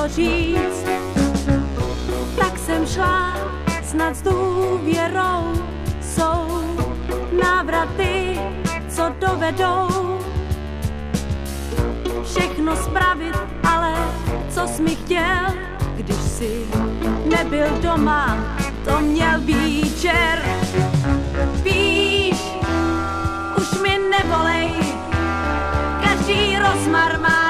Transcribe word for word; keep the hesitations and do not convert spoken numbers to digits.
co říct. Tak jsem šla snad s důvěrou, jsou návraty, co dovedou všechno spravit, ale co jsi mi chtěl, když jsi nebyl doma, to měl být čer. Víš, už mi nevolej, každý rozmar má